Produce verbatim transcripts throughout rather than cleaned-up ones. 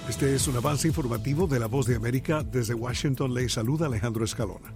Este es un avance informativo de La Voz de América. Desde Washington le saluda Alejandro Escalona.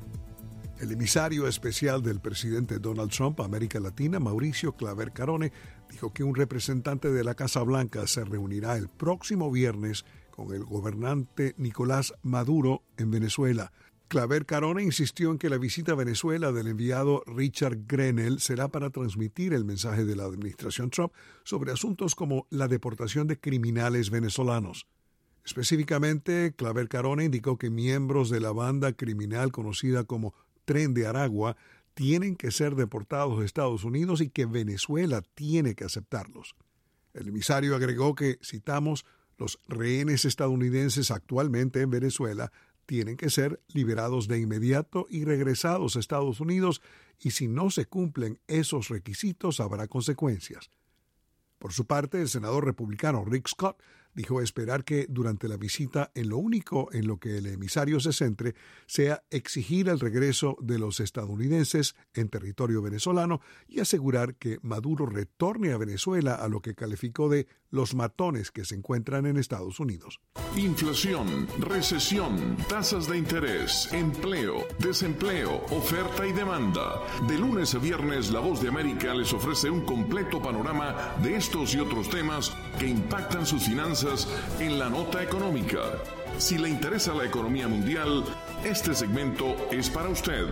El emisario especial del presidente Donald Trump a América Latina, Mauricio Claver Carone, dijo que un representante de la Casa Blanca se reunirá el próximo viernes con el gobernante Nicolás Maduro en Venezuela. Claver Carone insistió en que la visita a Venezuela del enviado Richard Grenell será para transmitir el mensaje de la administración Trump sobre asuntos como la deportación de criminales venezolanos. Específicamente, Claver Carone indicó que miembros de la banda criminal conocida como Tren de Aragua tienen que ser deportados a Estados Unidos y que Venezuela tiene que aceptarlos. El emisario agregó que, citamos, los rehenes estadounidenses actualmente en Venezuela tienen que ser liberados de inmediato y regresados a Estados Unidos, y si no se cumplen esos requisitos habrá consecuencias. Por su parte, el senador republicano Rick Scott dijo esperar que durante la visita en lo único en lo que el emisario se centre sea exigir el regreso de los estadounidenses en territorio venezolano y asegurar que Maduro retorne a Venezuela a lo que calificó de los matones que se encuentran en Estados Unidos. Inflación, recesión, tasas de interés, empleo, desempleo, oferta y demanda. De lunes a viernes, La Voz de América les ofrece un completo panorama de estos y otros temas que impactan sus finanzas en la nota económica. Si le interesa la economía mundial, este segmento es para usted.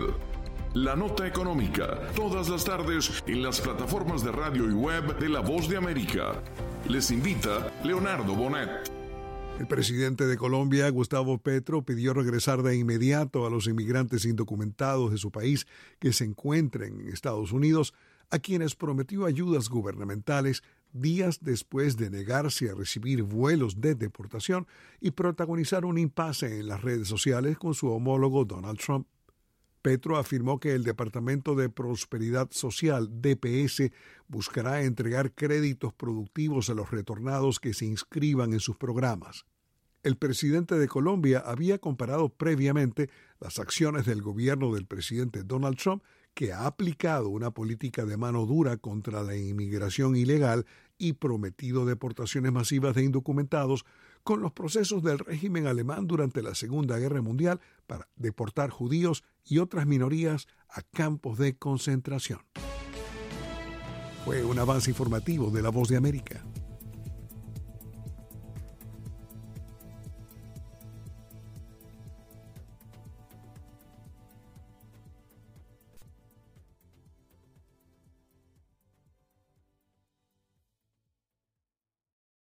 La nota económica, todas las tardes en las plataformas de radio y web de La Voz de América. Les invita Leonardo Bonet. El presidente de Colombia, Gustavo Petro, pidió regresar de inmediato a los inmigrantes indocumentados de su país que se encuentren en Estados Unidos, a quienes prometió ayudas gubernamentales días después de negarse a recibir vuelos de deportación y protagonizar un impasse en las redes sociales con su homólogo Donald Trump. Petro afirmó que el Departamento de Prosperidad Social, D P S, buscará entregar créditos productivos a los retornados que se inscriban en sus programas. El presidente de Colombia había comparado previamente las acciones del gobierno del presidente Donald Trump, que ha aplicado una política de mano dura contra la inmigración ilegal y prometido deportaciones masivas de indocumentados, con los procesos del régimen alemán durante la Segunda Guerra Mundial para deportar judíos y otras minorías a campos de concentración. Fue un avance informativo de La Voz de América.